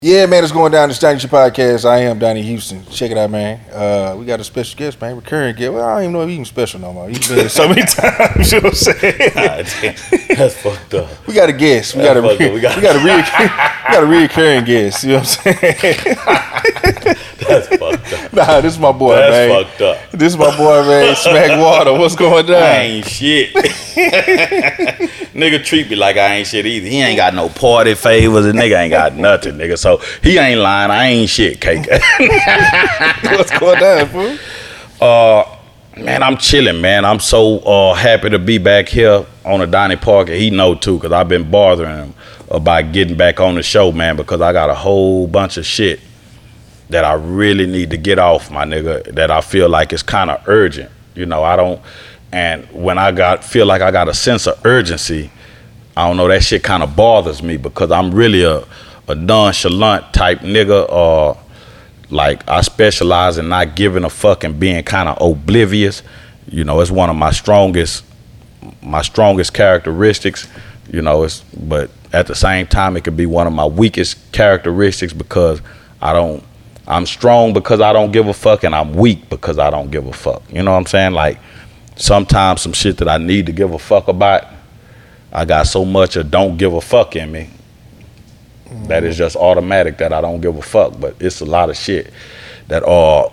Yeah, man, it's going down to Donnie Podcast. I am Donnie Houston. Check it out, man. We got a special guest, man. Recurring guest. Well, I don't even know if he's even special no more. He's been here so many times. You know what I'm saying? That's fucked up. We got a guest. We got a reoccurring guest. You know what I'm saying? That's fucked up. Nah, this is my boy, man. That's fucked up. This is my boy, man. Smack Water. What's going down? I ain't shit. Nigga treat me like I ain't shit either. He ain't got no party favors. And nigga ain't got nothing, nigga. So he ain't lying. I ain't shit, cake. What's going down, fool? Man, I'm chilling, man. I'm so happy to be back here on the Donnie Parker. He know too, because I've been bothering him about getting back on the show, man, because I got a whole bunch of shit that I really need to get off, my nigga, that I feel like it's kind of urgent. You know, and when I feel like I got a sense of urgency, I don't know, that shit kind of bothers me because I'm really a nonchalant type nigga. Like, I specialize in not giving a fuck and being kind of oblivious. You know, it's one of my strongest characteristics. You know, but at the same time, it could be one of my weakest characteristics because I'm strong because I don't give a fuck, and I'm weak because I don't give a fuck. You know what I'm saying? Like, sometimes some shit that I need to give a fuck about, I got so much of don't give a fuck in me that is just automatic that I don't give a fuck. But it's a lot of shit that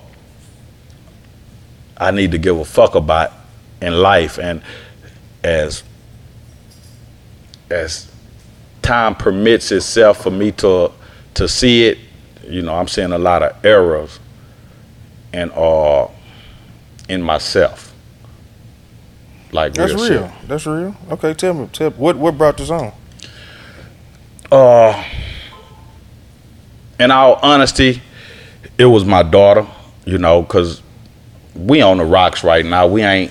I need to give a fuck about in life. And as time permits itself for me to see it, you know, I'm seeing a lot of errors in myself. Like, that's real. shit. That's real. Okay, tell me what brought this on? In all honesty, it was my daughter, you know, because we on the rocks right now. We ain't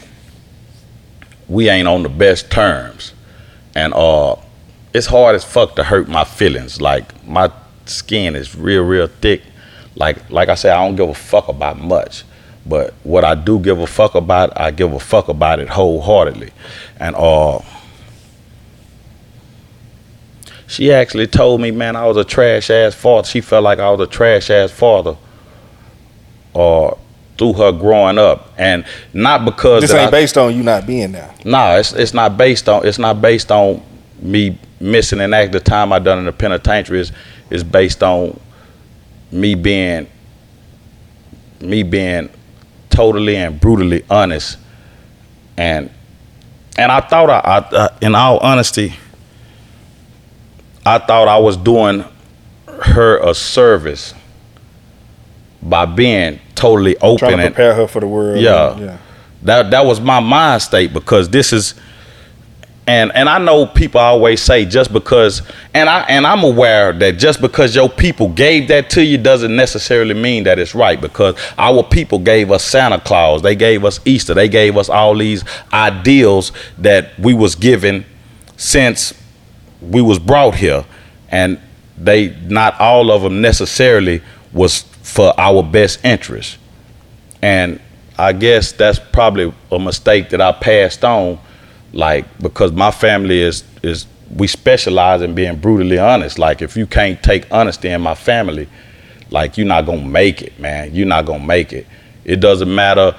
on the best terms. And it's hard as fuck to hurt my feelings. Like, my skin is real thick. Like I said, I don't give a fuck about much. But what I do give a fuck about, I give a fuck about it wholeheartedly. And she actually told me, man, I was a trash ass father. She felt like I was a trash ass father through her growing up. And not because this ain't based on you not being there. Nah, it's not based on me missing an act the time I done in the penitentiary. It's based on me being totally and brutally honest. And I thought in all honesty, I thought I was doing her a service by being totally open, trying to prepare her for the world. Yeah. That was my mind state, because this is, and I know people always say just because, and I'm aware that just because your people gave that to you doesn't necessarily mean that it's right, because our people gave us Santa Claus, they gave us Easter, they gave us all these ideals that we was given since we was brought here, and they not all of them necessarily was for our best interest. And I guess that's probably a mistake that I passed on, like, because my family is we specialize in being brutally honest. Like, if you can't take honesty in my family, like, you're not gonna make it, man. You're not gonna make it. It doesn't matter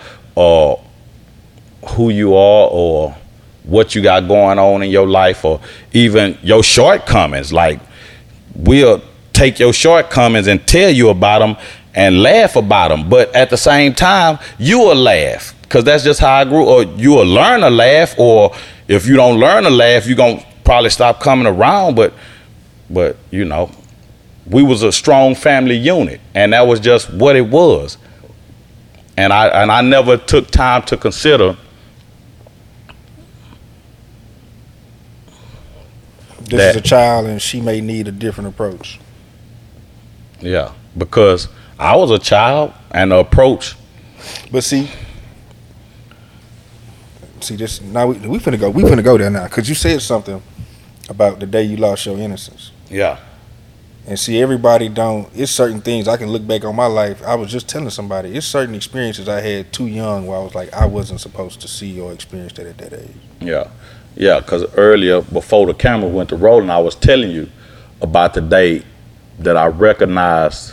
who you are or what you got going on in your life, or even your shortcomings. Like, we'll take your shortcomings and tell you about them and laugh about them, but at the same time, you will laugh, because that's just how I grew. Or you will learn to laugh, or if you don't learn to laugh, you're gonna probably stop coming around. But you know, we was a strong family unit, and that was just what it was. And I never took time to consider this is a child and she may need a different approach. Yeah, because I was a child and the approach. But see this, now we finna go there now, because you said something about the day you lost your innocence. Yeah. And see, everybody it's certain things I can look back on my life. I was just telling somebody, it's certain experiences I had too young where I was like, I wasn't supposed to see or experience that at that age. Yeah, because earlier, before the camera went to rolling, I was telling you about the day that I recognized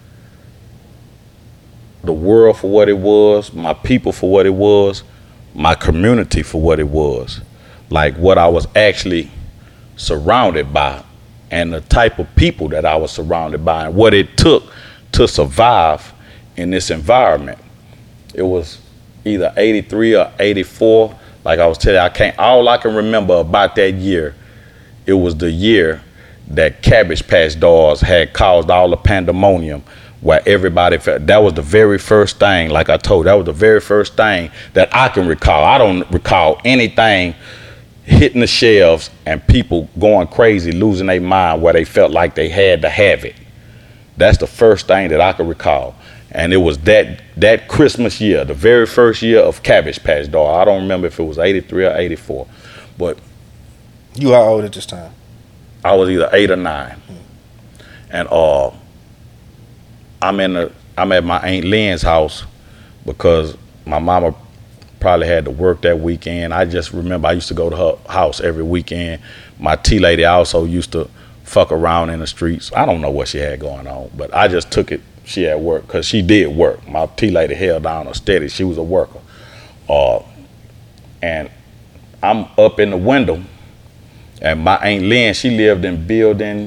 the world for what it was, my people for what it was, my community for what it was, like what I was actually surrounded by, and the type of people that I was surrounded by, and what it took to survive in this environment. It was either 83 or 84. Like I was telling you, all I can remember about that year, it was the year that Cabbage Patch Dolls had caused all the pandemonium, where everybody felt. That was the very first thing, like I told, that was the very first thing that I can recall. I don't recall anything hitting the shelves and people going crazy, losing their mind, where they felt like they had to have it. That's the first thing that I can recall. And it was that Christmas year, the very first year of Cabbage Patch Doll. I don't remember if it was 83 or 84. But you how old at this time? I was either 8 or 9. And I'm at my Aunt Lynn's house because my mama probably had to work that weekend. I just remember I used to go to her house every weekend. My tea lady also used to fuck around in the streets. I don't know what she had going on, but I just took it she had work, because she did work. My tea lady held down her steady. She was a worker. And I'm up in the window, and my Aunt Lynn, she lived in building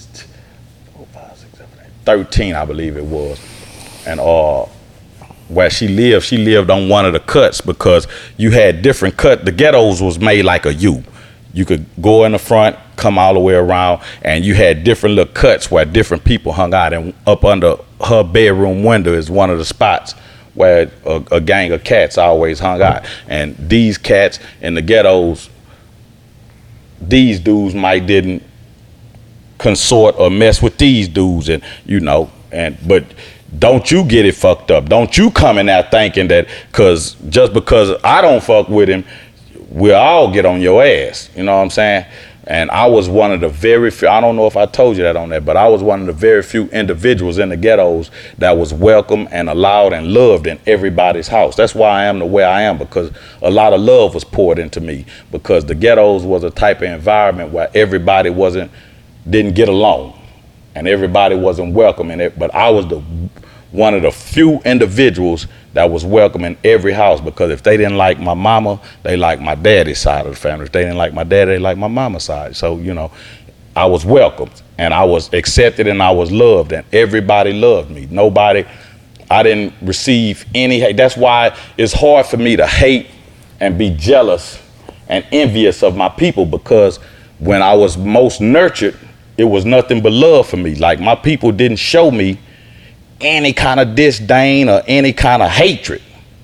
13, I believe it was. And where she lived on one of the cuts, because you had different cut. The ghettos was made like a U. You could go in the front, come all the way around, and you had different little cuts where different people hung out. And up under her bedroom window is one of the spots where a gang of cats always hung out. And these cats in the ghettos, these dudes might didn't consort or mess with these dudes, and but don't you get it fucked up. Don't you come in there thinking that just because I don't fuck with him, we'll all get on your ass. You know what I'm saying? And I was one of the very few, I don't know if I told you that on there, but I was one of the very few individuals in the ghettos that was welcome and allowed and loved in everybody's house. That's why I am the way I am, because a lot of love was poured into me, because the ghettos was a type of environment where everybody didn't get along and everybody wasn't welcome in it. But I was one of the few individuals that was welcome in every house, because if they didn't like my mama, they liked my daddy's side of the family. If they didn't like my daddy, they liked my mama's side. So, I was welcomed and I was accepted and I was loved, and everybody loved me. I didn't receive any hate. That's why it's hard for me to hate and be jealous and envious of my people, because when I was most nurtured, it was nothing but love for me. Like, my people didn't show me any kind of disdain or any kind of hatred.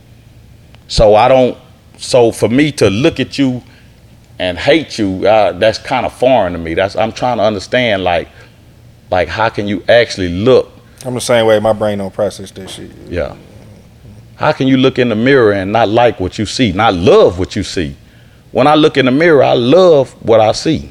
So for me to look at you and hate you, that's kind of foreign to me. I'm trying to understand, like how can you actually look? I'm the same way. My brain don't process that shit. Yeah. How can you look in the mirror and not like what you see, not love what you see? When I look in the mirror, I love what I see.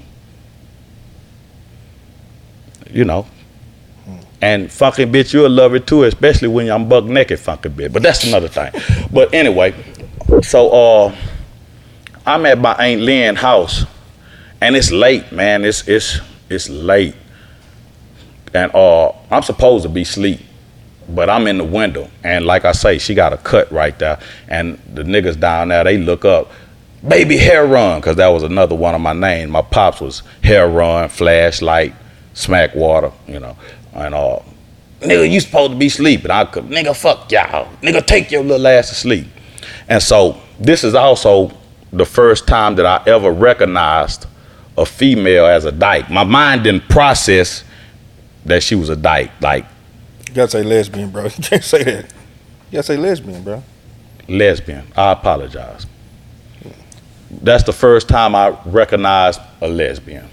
And funky bitch, you'll love it too, especially when I'm buck naked, funky bitch. But that's another thing. But anyway, so I'm at my Aunt Lynn's house, and it's late, man. It's late, and I'm supposed to be asleep, but I'm in the window, and like I say, she got a cut right there, and the niggas down there, they look up, baby Hair Run, because that was another one of my names. My pops was Hair Run, Flashlight, Smack Water, and nigga, you supposed to be sleeping. Nigga, fuck y'all. Nigga, take your little ass to sleep. And so this is also the first time that I ever recognized a female as a dyke. My mind didn't process that she was a dyke. Like, you gotta say lesbian, bro. You can't say that. You gotta say lesbian, bro. Lesbian. I apologize. That's the first time I recognized a lesbian.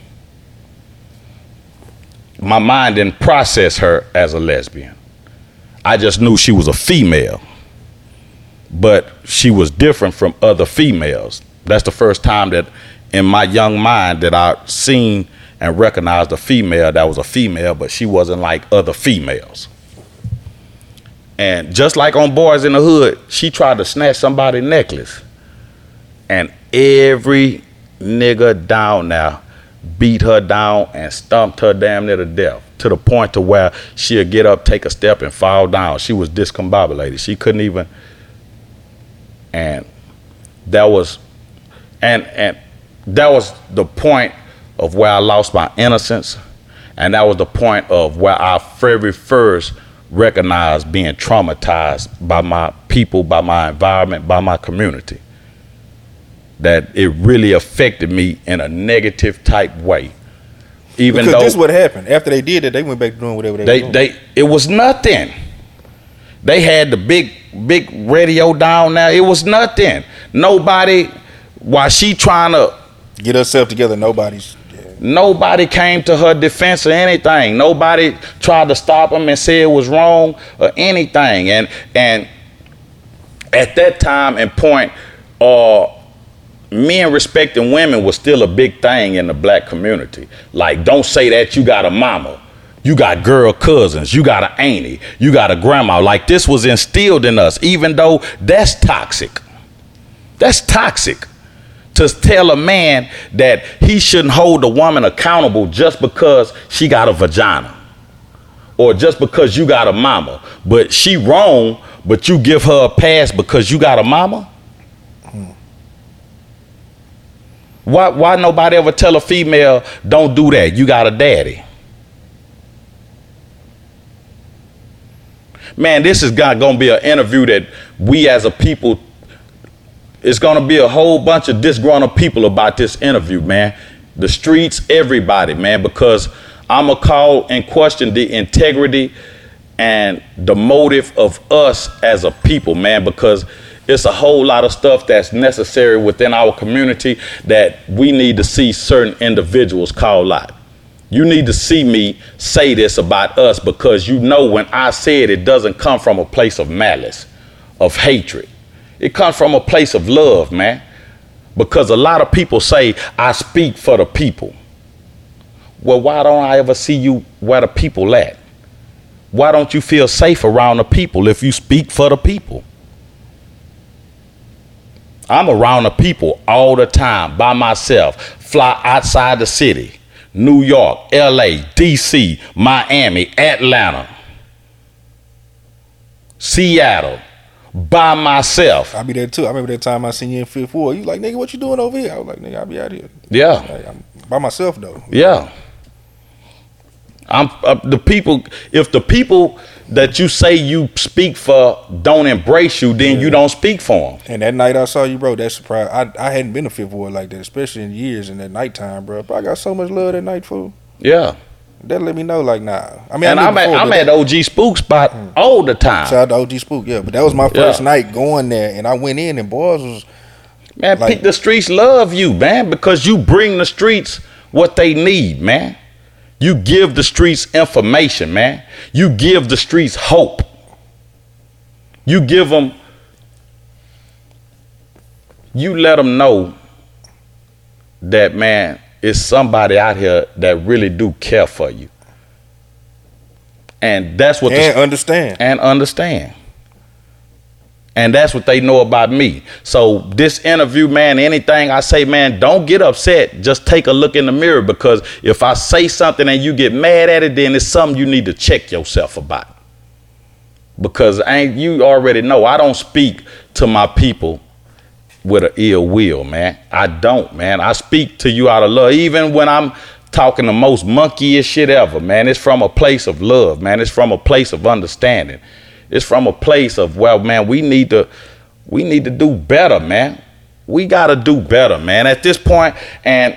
My mind didn't process her as a lesbian. I just knew she was a female, but she was different from other females. That's the first time that in my young mind that I seen and recognized a female that was a female, but she wasn't like other females. And just like on Boys in the Hood, she tried to snatch somebody's necklace, and every nigga down there beat her down and stomped her damn near to death. to the point to where she'll get up, take a step, and fall down. She was discombobulated. She couldn't even. And that was, and that was the point of where I lost my innocence, and that was the point of where I very first recognized being traumatized by my people, by my environment, by my community. That it really affected me in a negative type way. Even because though this is what happened. After they did it, they went back to doing whatever they were doing. It was nothing. They had the big radio down there. It was nothing. Nobody, while she trying to get herself together, nobody came to her defense or anything. Nobody tried to stop them and say it was wrong or anything. And at that time and point, men respecting women was still a big thing in the black community. Like, don't say that, you got a mama, you got girl cousins, you got an auntie, you got a grandma. Like, this was instilled in us, even though that's toxic. That's toxic to tell a man that he shouldn't hold a woman accountable just because she got a vagina or just because you got a mama. But she wrong, but you give her a pass because you got a mama? Why nobody ever tell a female, don't do that, you got a daddy? Man, this is gonna be an interview that we as a people, it's gonna be a whole bunch of disgruntled people about this interview, man. The streets, everybody, man, because I'ma call and question the integrity and the motive of us as a people, man, because it's a whole lot of stuff that's necessary within our community that we need to see certain individuals call out. You need to see me say this about us, because you know when I say it, it doesn't come from a place of malice, of hatred. It comes from a place of love, man. Because a lot of people say, I speak for the people. Well, why don't I ever see you where the people at? Why don't you feel safe around the people if you speak for the people? I'm around the people all the time by myself, fly outside the city, New York, LA, DC, Miami, Atlanta, Seattle, by myself. I'll be there too. I remember that time I seen you in Fifth Ward. You like, nigga, what you doing over here? I was like, nigga, I'll be out here. Yeah. Like, I'm by myself though. Yeah. I'm the people. If the people that you say you speak for don't embrace you, then you don't speak for them. And that night I saw you, bro, that surprised. I hadn't been to Fifth Ward like that, especially in years. In that nighttime, bro, I got so much love that night, fool. Yeah. That let me know, like, nah. I mean, and I'm at OG Spook spot all the time. Shout out to OG Spook, yeah. But that was my first night going there, and I went in, and boys was, man, like, the streets love you, man, because you bring the streets what they need, man. You give the streets information, man. You give the streets hope. You give them, you let them know that, man, it's somebody out here that really do care for you. And that's what understand. And that's what they know about me. So this interview, man, anything I say, man, don't get upset. Just take a look in the mirror, because if I say something and you get mad at it, then it's something you need to check yourself about. Because you already know I don't speak to my people with an ill will, man. I don't, man. I speak to you out of love. Even when I'm talking the most monkeyish shit ever, man, it's from a place of love, man. It's from a place of understanding. It's from a place of, well, man, we need to do better, man. We got to do better, man, at this point. And,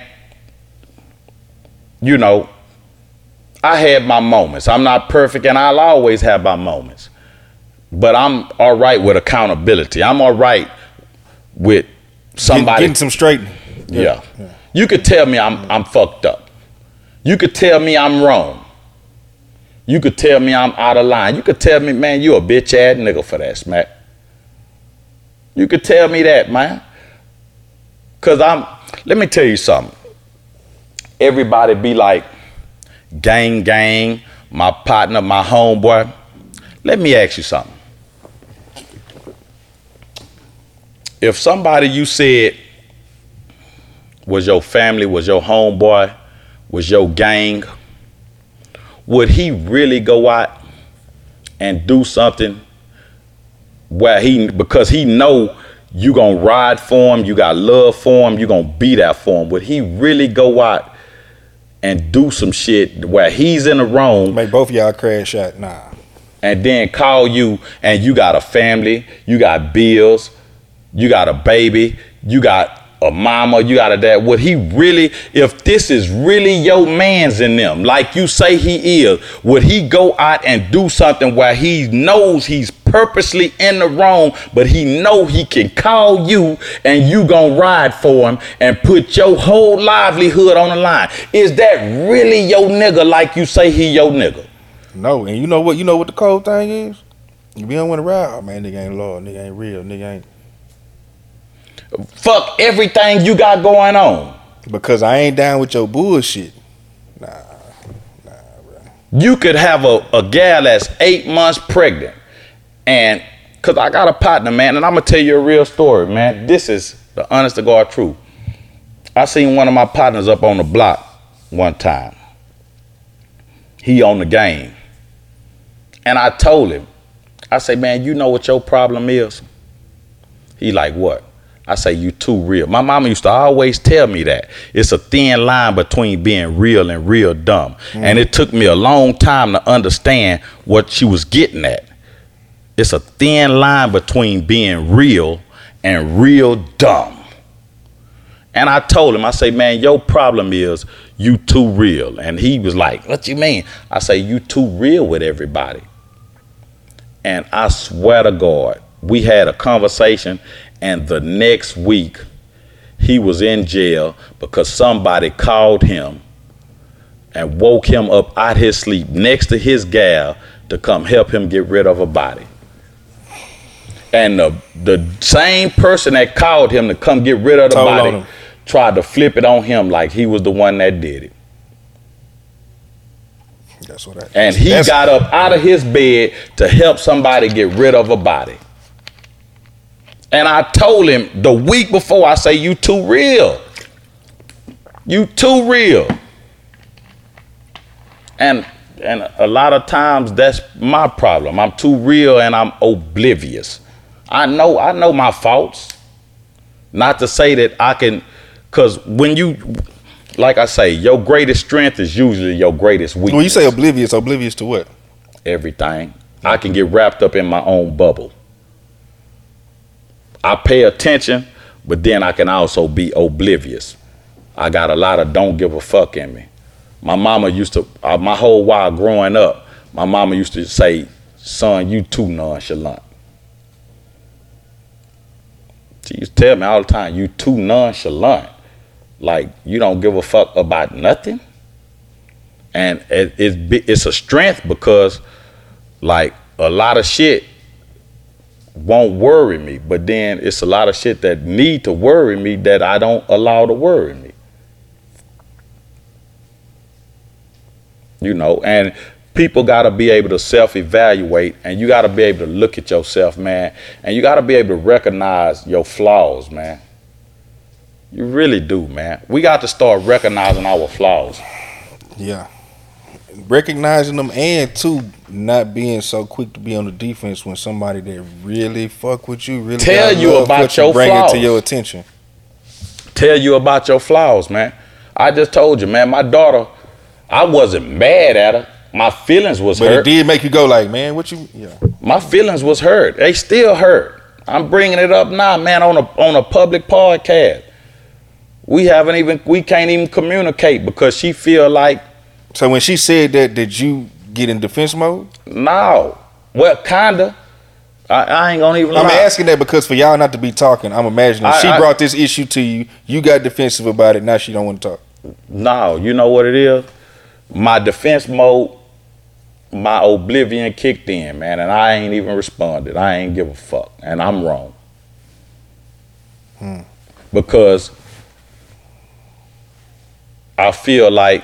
you know, I had my moments. I'm not perfect, and I'll always have my moments. But I'm all right with accountability. I'm all right with somebody getting some straightening. Yeah. You could tell me I'm fucked up. You could tell me I'm wrong. You could tell me I'm out of line. You could tell me, man, you a bitch ass nigga for that, smack. You could tell me that, man. Cause let me tell you something. Everybody be like, gang, my partner, my homeboy. Let me ask you something. If somebody you said was your family, was your homeboy, was your gang, would he really go out and do something where because he know you gonna ride for him, you got love for him, you gonna be there for him? Would he really go out and do some shit where he's in the wrong, Make both of y'all crash out? Nah. and then call you and you got a family, you got bills, you got a baby, you got a mama, you got a dad? Would he really, if this is really your mans in them, like you say he is, would he go out and do something where he knows he's purposely in the wrong, but he know he can call you and you gonna ride for him and put your whole livelihood on the line? Is that really your nigga like you say he your nigga? No, and you know what the cold thing is? If you don't want to ride, oh man, nigga ain't loyal, nigga ain't real, nigga ain't. Fuck everything you got going on. Because I ain't down with your bullshit. Nah, bro. You could have a gal that's 8 months pregnant, and cause I got a partner, man, and I'm gonna tell you a real story, man. This is the honest to God truth. I seen one of my partners up on the block one time. He on the game. And I told him, I say, man, you know what your problem is? He like, what? I say, you too real. My mama used to always tell me that. It's a thin line between being real and real dumb. And it took me a long time to understand what she was getting at. It's a thin line between being real and real dumb. And I told him, I say, man, your problem is you too real. And he was like, what you mean? I say, you too real with everybody. And I swear to God, we had a conversation, and the next week he was in jail because somebody called him and woke him up out his sleep next to his gal to come help him get rid of a body. And the same person that called him to come get rid of the body tried to flip it on him like he was the one that did it. That's what I. And he got up out of his bed to help somebody get rid of a body. And I told him the week before, I say, you too real. You too real. And a lot of times that's my problem. I'm too real and I'm oblivious. I know my faults. Not to say that I can, because when you, like I say, your greatest strength is usually your greatest weakness. When you say oblivious to what? Everything. I can get wrapped up in my own bubble. I pay attention, but then I can also be oblivious. I got a lot of don't give a fuck in me. My mama used to, my whole while growing up, my mama used to say, son, you too nonchalant. She used to tell me all the time, you too nonchalant. Like, you don't give a fuck about nothing. And it's a strength because, like, a lot of shit won't worry me, but then it's a lot of shit that need to worry me that I don't allow to worry me. You know, and people got to be able to self-evaluate, and you got to be able to look at yourself, man, and you got to be able to recognize your flaws, man. You really do, man. We got to start recognizing our flaws. Yeah. Recognizing them, and too, not being so quick to be on the defense when somebody that really fuck with you, really tell you about your bring flaws. it to your attention. Tell you about your flaws, man. I just told you, man, my daughter, I wasn't mad at her. My feelings was hurt. But it did make you go like, man, what you, yeah. My feelings was hurt. They still hurt. I'm bringing it up now, man, on a public podcast. We can't even communicate because she feel like. So when she said that, did you get in defense mode? No. Well, kinda. I ain't gonna even lie. I'm asking that because for y'all not to be talking, I'm imagining she brought this issue to you. You got defensive about it. Now she don't want to talk. No, you know what it is? My defense mode, my oblivion kicked in, man, and I ain't even responded. I ain't give a fuck, and I'm wrong. Because I feel like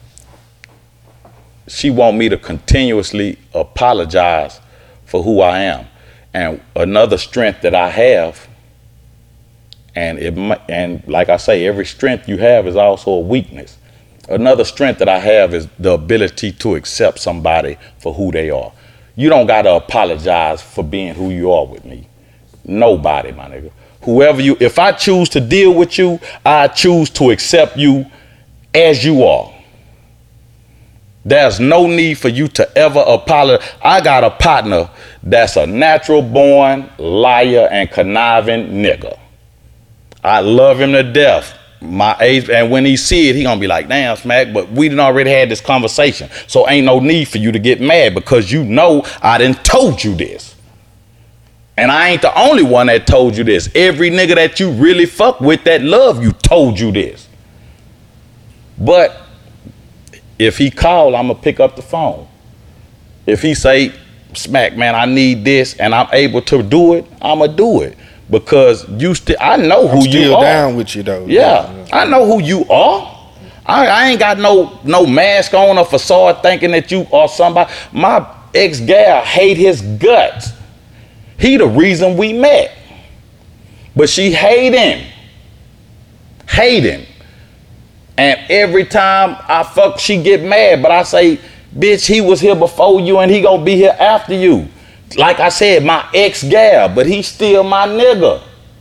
she want me to continuously apologize for who I am. And another strength that I have, and like I say, every strength you have is also a weakness. Another strength that I have is the ability to accept somebody for who they are. You don't got to apologize for being who you are with me. Nobody, my nigga. Whoever you, if I choose to deal with you, I choose to accept you as you are. There's no need for you to ever apologize. I got a partner that's a natural born liar and conniving nigga. I love him to death. My age, and when he see it, he gonna be like, damn, Smack, but we done already had this conversation. So ain't no need for you to get mad because you know I done told you this. And I ain't the only one that told you this. Every nigga that you really fuck with that love you told you this. But if he call, I'ma pick up the phone. If he say, Smack, man, I need this, and I'm able to do it, I'ma do it. Because I know who you are. Still down with you though. Yeah, I know who you are. I ain't got no mask on or facade thinking that you are somebody. My ex-gal hate his guts. He the reason we met. But she hate him. Hate him. And every time I fuck, she get mad. But I say, bitch, he was here before you and he gonna be here after you. Like I said, my ex-gal, but he's still my nigga.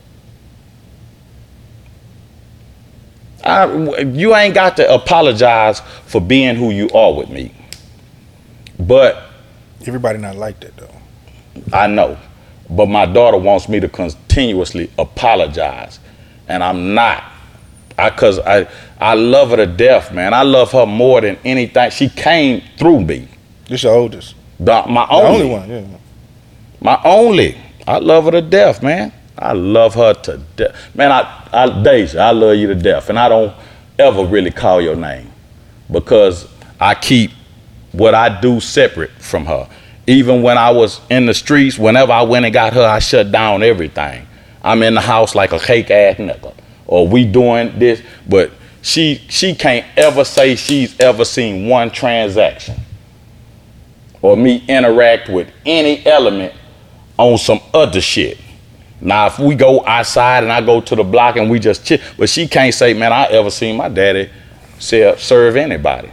You ain't got to apologize for being who you are with me. But everybody not like that though. I know. But my daughter wants me to continuously apologize. And I'm not. Cause I love her to death, man. I love her more than anything. She came through me. This your oldest? My only one, yeah. My only. I love her to death, man. I love her to death. Man, Deja, I love you to death. And I don't ever really call your name because I keep what I do separate from her. Even when I was in the streets, whenever I went and got her, I shut down everything. I'm in the house like a cake ass nigga. Or we doing this, but she can't ever say she's ever seen one transaction or me interact with any element on some other shit. Now, if we go outside and I go to the block and we just chill, but she can't say, man, I ever seen my daddy serve anybody.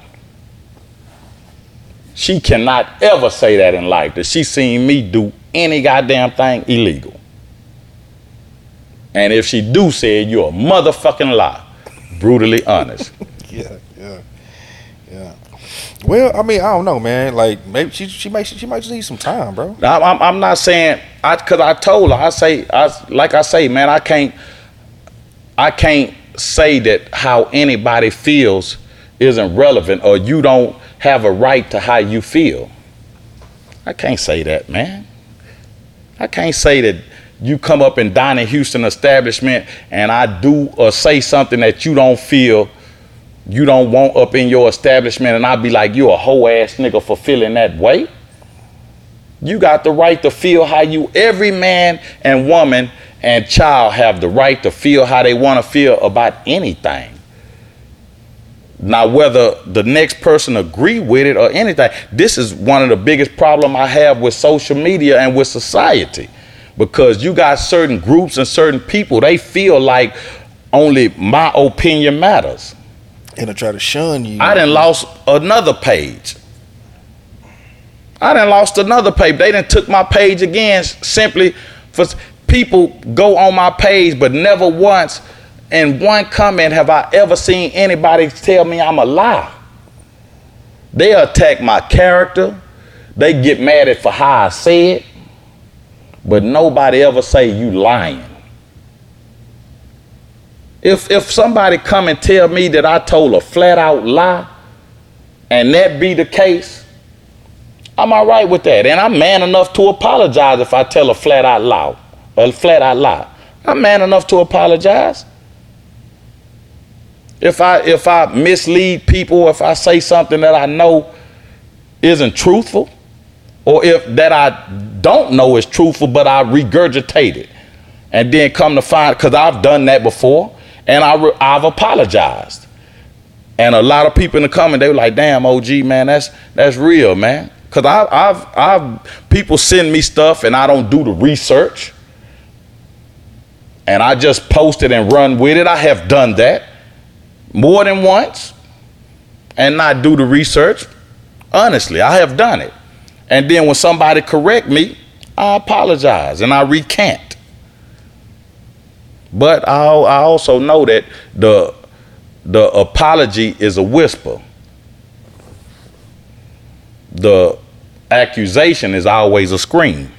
She cannot ever say that in life, that she seen me do any goddamn thing illegal. And if she do say it, you're a motherfucking lie. Brutally honest. Yeah. Well, I mean, I don't know, man. Like, maybe she might just need some time, bro. I'm not saying, cause I told her, like I say, man, I can't say that how anybody feels isn't relevant or you don't have a right to how you feel. I can't say that, man. I can't say that you come up in Donnie Houston establishment and I do or say something that you don't feel you don't want up in your establishment and I be like, you a hoe ass nigga for feeling that way. You got the right to feel how every man and woman and child have the right to feel how they want to feel about anything. Now, whether the next person agree with it or anything, this is one of the biggest problems I have with social media and with society. Because you got certain groups and certain people, they feel like only my opinion matters. And I try to shun you. I done lost another page. They done took my page again simply for people go on my page, but never once in one comment have I ever seen anybody tell me I'm a lie. They attack my character. They get mad at for how I say it. But nobody ever say you lying. If somebody come and tell me that I told a flat out lie, and that be the case, I'm all right with that. And I'm man enough to apologize if I tell a flat out lie. I'm man enough to apologize. If I mislead people, if I say something that I know isn't truthful, or if that I don't know is truthful, but I regurgitate it, and then come to find, because I've done that before, and I've apologized. And a lot of people in the comment, they were like, damn, OG, man, that's real, man. Because I've people send me stuff and I don't do the research. And I just post it and run with it. I have done that more than once. and not do the research. Honestly, I have done it. And then when somebody correct me, I apologize and I recant. But I also know that the apology is a whisper. The accusation is always a scream.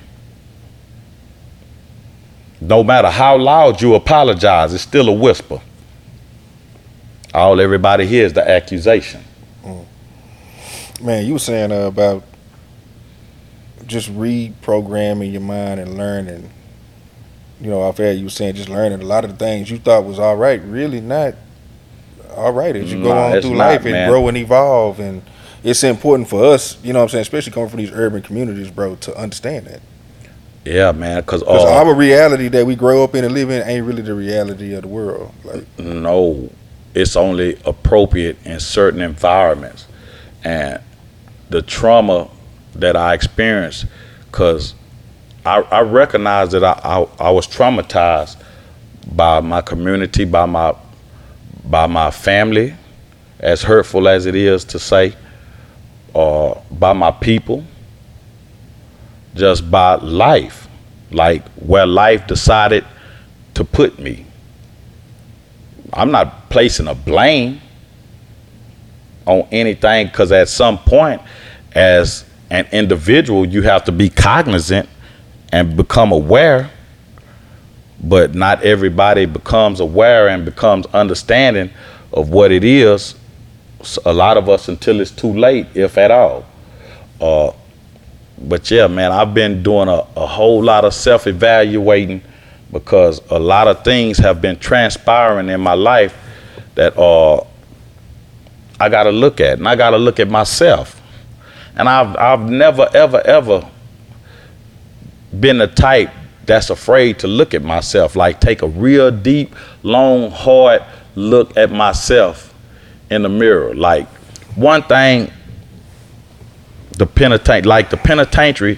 No matter how loud you apologize, it's still a whisper. All everybody hears is the accusation. Man, you were saying about just reprogramming your mind and learning. Off air you were saying just learning a lot of the things you thought was all right, really not all right as you go on through life and grow and evolve. And it's important for us, especially coming from these urban communities, bro, to understand that. Yeah, man, because our reality that we grow up in and live in ain't really the reality of the world. No, it's only appropriate in certain environments. And the trauma that I experienced, because I recognized that I was traumatized by my community, by my family, as hurtful as it is to say, or by my people, just by life, like where life decided to put me. I'm not placing a blame on anything, because at some point as an individual you have to be cognizant and become aware, but not everybody becomes aware and becomes understanding of what it is. A lot of us until it's too late, if at all. But yeah, man, I've been doing a whole lot of self-evaluating, because a lot of things have been transpiring in my life that I got to look at, and I got to look at myself. And I've never, ever been the type that's afraid to look at myself, like take a real deep, long, hard look at myself in the mirror. Like one thing, the penitentiary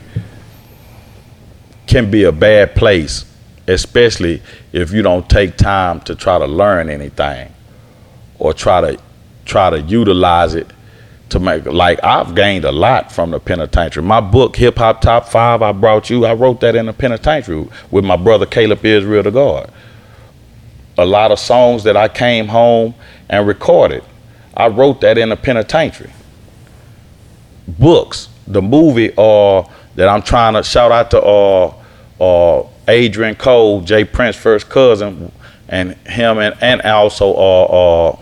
can be a bad place, especially if you don't take time to try to learn anything or try to utilize it to make, like, I've gained a lot from the penitentiary. My book, Hip Hop Top 5, I wrote that in the penitentiary with my brother Caleb Israel the God. A lot of songs that I came home and recorded, I wrote that in the penitentiary. Books, the movie that I'm trying to shout out to Adrian Cole, Jay Prince's first cousin, and him and also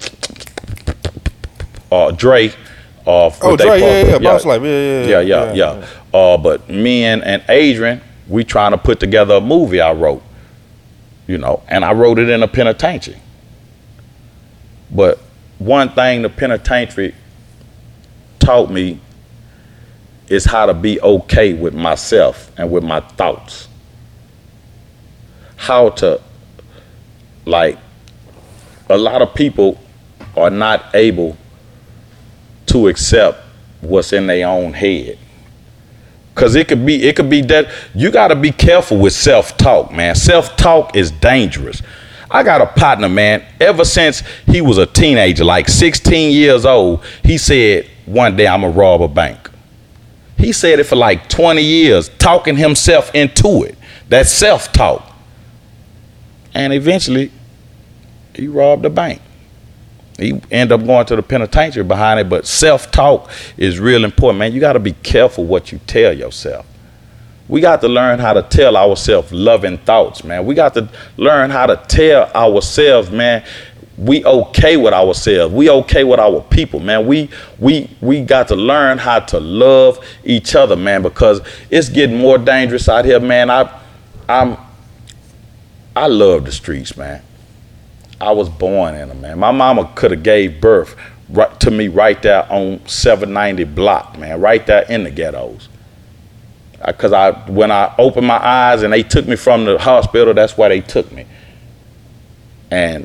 Dre. Dre, Boss Life, yeah. But me and Adrian, we trying to put together a movie I wrote, and I wrote it in a penitentiary. But one thing the penitentiary taught me is how to be okay with myself and with my thoughts. How to, like, a lot of people are not able to accept what's in their own head. Cause it could be that you gotta be careful with self-talk, man. Self-talk is dangerous. I got a partner, man, ever since he was a teenager, like 16 years old, he said, one day I'm gonna rob a bank. He said it for like 20 years, talking himself into it. That's self-talk. And eventually, he robbed a bank. He ended up going to the penitentiary behind it, but self-talk is real important, man. You got to be careful what you tell yourself. We got to learn how to tell ourselves loving thoughts, man. We got to learn how to tell ourselves, man, we okay with ourselves. We okay with our people, man. We got to learn how to love each other, man, because it's getting more dangerous out here, man. I love the streets, man. I was born in them, man. My mama could have gave birth to me right there on 790 block, man, right there in the ghettos. Because when I opened my eyes and they took me from the hospital, that's why they took me. And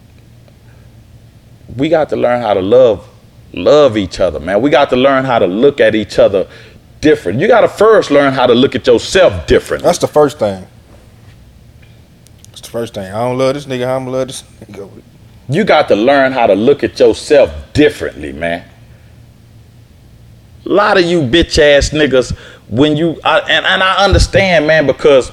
we got to learn how to love each other, man. We got to learn how to look at each other different. You got to first learn how to look at yourself different. That's the first thing. I don't love this nigga, how I'm gonna love this nigga. You got to learn how to look at yourself differently, man. A lot of you bitch ass niggas, when you, and I understand, man, because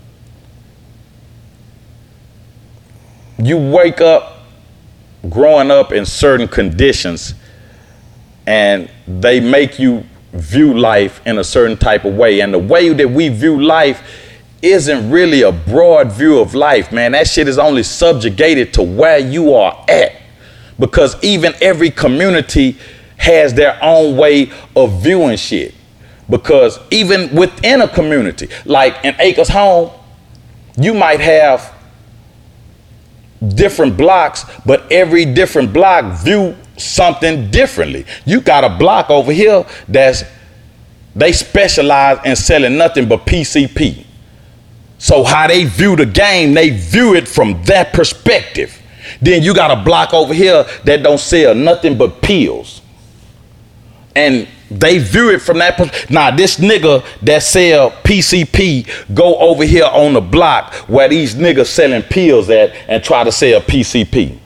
you wake up growing up in certain conditions and they make you view life in a certain type of way. And the way that we view life isn't really a broad view of life, man. That shit is only subjugated to where you are at. Because even every community has their own way of viewing shit. Because even within a community, like in Acres Home, you might have different blocks, but every different block view something differently. You got a block over here they specialize in selling nothing but PCP. So how they view the game, they view it from that perspective. Then you got a block over here that don't sell nothing but pills. And they view it from that perspective. Now this nigga that sell PCP go over here on the block where these niggas selling pills at and try to sell PCP.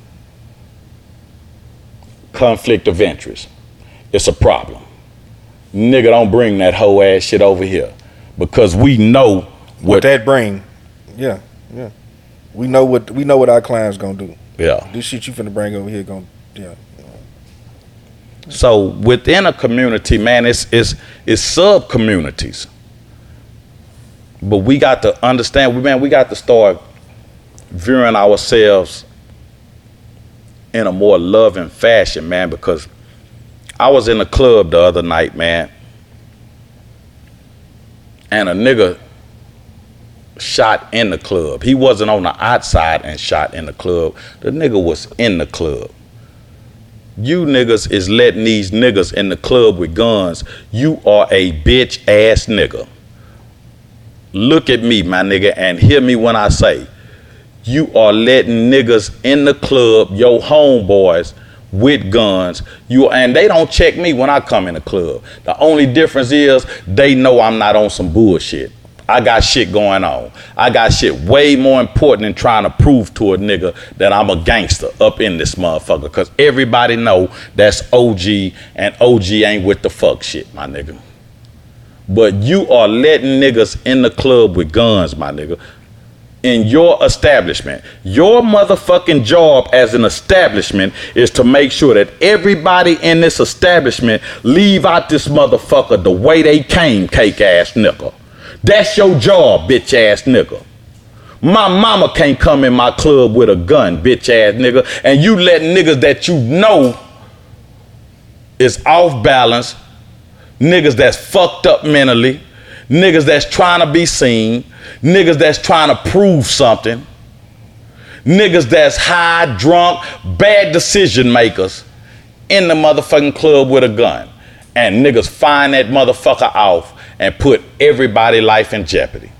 Conflict of interest. It's a problem. Nigga, don't bring that whole ass shit over here because we know what that bring. Yeah. We know what our clients gonna do. Yeah. This shit you finna bring over here gonna, yeah. So within a community, man, it's sub communities. But we got to understand, man, we got to start viewing ourselves in a more loving fashion, man, because I was in a club the other night, man, and a nigga shot in the club. He wasn't on the outside and shot in the club. The nigga was in the club. You niggas is letting these niggas in the club with guns. You are a bitch ass nigga. Look at me, my nigga, and hear me when I say, you are letting niggas in the club, your homeboys, with guns. And they don't check me when I come in the club. The only difference is they know I'm not on some bullshit. I got shit going on. I got shit way more important than trying to prove to a nigga that I'm a gangster up in this motherfucker. Because everybody know that's OG, and OG ain't with the fuck shit, my nigga. But you are letting niggas in the club with guns, my nigga, in your establishment. Your motherfucking job as an establishment is to make sure that everybody in this establishment leave out this motherfucker the way they came, cake ass nigga. That's your job, bitch ass nigga. My mama can't come in my club with a gun, bitch ass nigga. And you let niggas that you know is off balance, niggas that's fucked up mentally, niggas that's trying to be seen, niggas that's trying to prove something, niggas that's high, drunk, bad decision makers in the motherfucking club with a gun. And niggas find that motherfucker off and put everybody's life in jeopardy.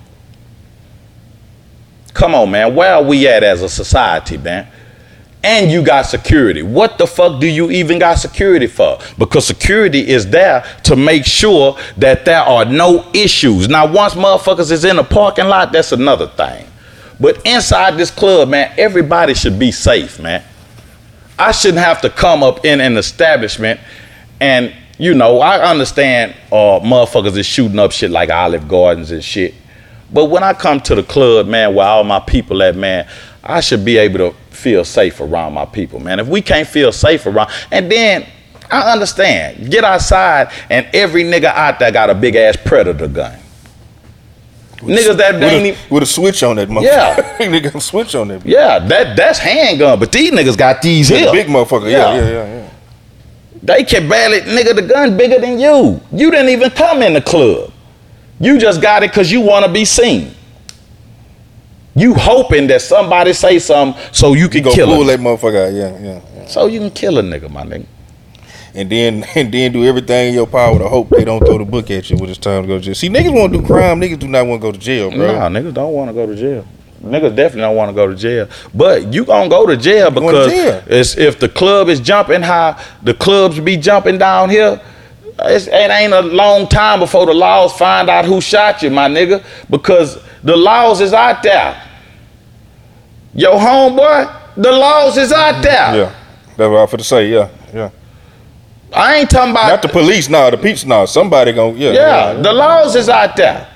Come on, man. Where are we at as a society, man? And you got security. What the fuck do you even got security for? Because security is there to make sure that there are no issues. Now, once motherfuckers is in the parking lot, that's another thing. But inside this club, man, everybody should be safe, man. I shouldn't have to come up in an establishment and, you know, I understand motherfuckers is shooting up shit like Olive Gardens and shit. But when I come to the club, man, where all my people at, man, I should be able to feel safe around my people, man. If we can't feel safe around, and then I understand, get outside and every nigga out there got a big ass Predator gun. Niggas that ain't even with a switch on that motherfucker. Yeah. Nigga switch on that. Yeah, that's handgun, but these niggas got these here. Big motherfucker, yeah. They can barely, nigga, the gun bigger than you. You didn't even come in the club. You just got it because you want to be seen. You hoping that somebody say something so you can kill pull him. that motherfucker out, yeah. So you can kill a nigga, my nigga. And then do everything in your power to hope they don't throw the book at you when it's time to go to jail. See, niggas want to do crime. Niggas do not want to go to jail, bro. Nah, niggas don't want to go to jail. Niggas definitely don't want to go to jail. But you gonna go to jail because it's, if the club is jumping how the clubs be jumping down here, it ain't a long time before the laws find out who shot you, my nigga, because the laws is out there. Your homeboy The laws is out there. Yeah, that's what I was for to say. Yeah. I ain't talking about Not the police, no. The peeps, no. Somebody gonna, yeah, the laws is out there.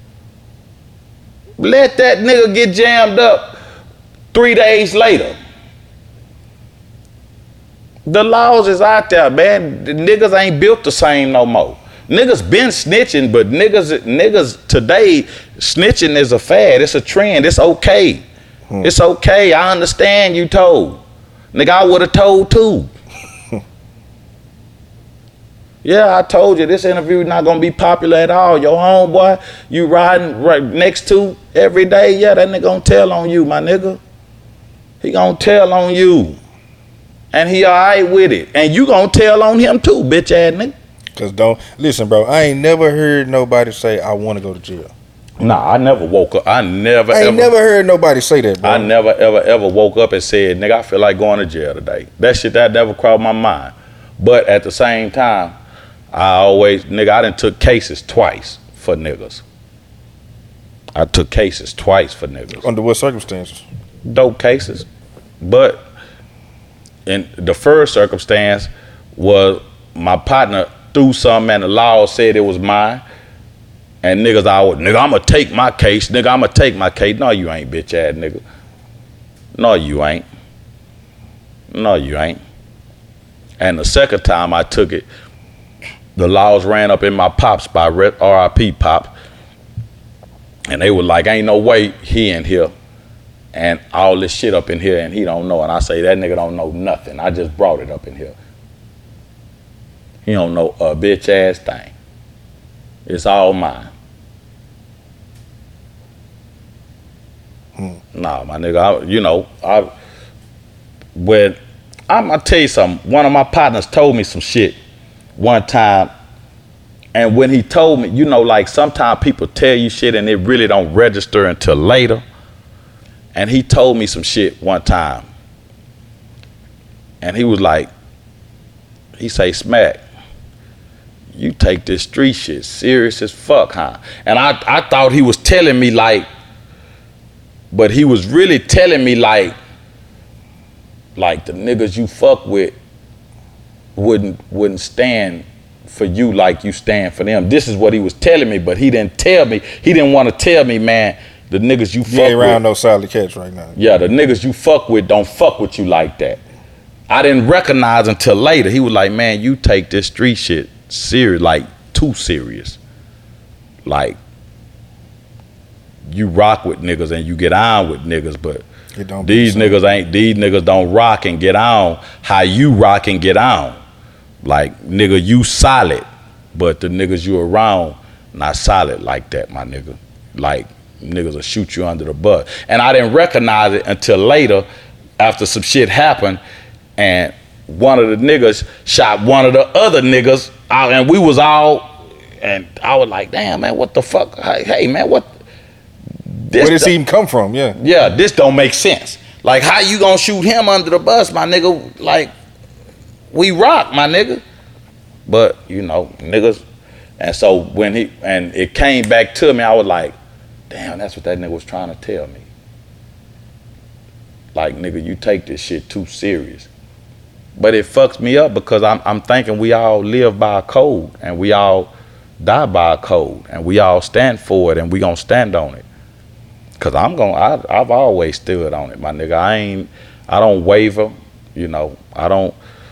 Let that nigga get jammed up 3 days later. The laws is out there, man. The niggas ain't built the same no more. Niggas been snitching, but niggas today, snitching is a fad. It's a trend. It's okay. It's okay. I understand you told. Nigga, I would have told too. Yeah, I told you this interview not gonna be popular at all. Your homeboy, you riding right next to every day. Yeah, that nigga gonna tell on you, my nigga. He gonna tell on you. And he alright with it. And you gonna tell on him too, bitch ass nigga. Cause listen, bro, I ain't never heard nobody say I wanna go to jail. Nah, I never woke up. I ain't never heard nobody say that, bro. I never ever woke up and said, nigga, I feel like going to jail today. That shit that never crossed my mind. But at the same time, I done took cases twice for niggas. I took cases twice for niggas. Under what circumstances? Dope cases. But in the first circumstance was my partner threw something and the law said it was mine. And niggas I'ma take my case. Nigga, I'ma take my case. No, you ain't, bitch ass nigga. No, you ain't. No, you ain't. And the second time I took it, the laws ran up in my pops by R.I.P. Pop. And they were like, ain't no way he in here. And all this shit up in here and he don't know. And I say, that nigga don't know nothing. I just brought it up in here. He don't know a bitch ass thing. It's all mine. Nah, my nigga, when I'm gonna tell you something. One of my partners told me some shit one time, and when he told me, like sometimes people tell you shit and it really don't register until later. And he told me some shit one time, and he was like, he say, Smack, you take this street shit serious as fuck, huh? And I thought he was telling me like, but he was really telling me like the niggas you fuck with wouldn't stand for you like you stand for them. This is what he was telling me, but he didn't tell me. He didn't want to tell me, man, the niggas you fuck with. You ain't around no solid catch right now. Yeah, the niggas you fuck with don't fuck with you like that. I didn't recognize until later. He was like, man, you take this street shit serious, like too serious. Like, you rock with niggas and you get on with niggas, but these niggas don't rock and get on how you rock and get on. Like, nigga, you solid, but the niggas you around not solid like that, my nigga. Like, niggas will shoot you under the bus. And I didn't recognize it until later, after some shit happened, and one of the niggas shot one of the other niggas out, and we was all, and I was like, damn, man, what the fuck? Hey, man, what? Where does he even come from? Yeah. Yeah, this don't make sense. Like, how you gonna shoot him under the bus, my nigga? Like, we rock, my nigga. But, niggas. And so when it came back to me, I was like, damn, that's what that nigga was trying to tell me. Like, nigga, you take this shit too serious. But it fucks me up because I'm thinking we all live by a code and we all die by a code and we all stand for it and we gonna stand on it. Cause I've always stood on it, my nigga. I don't waver, I don't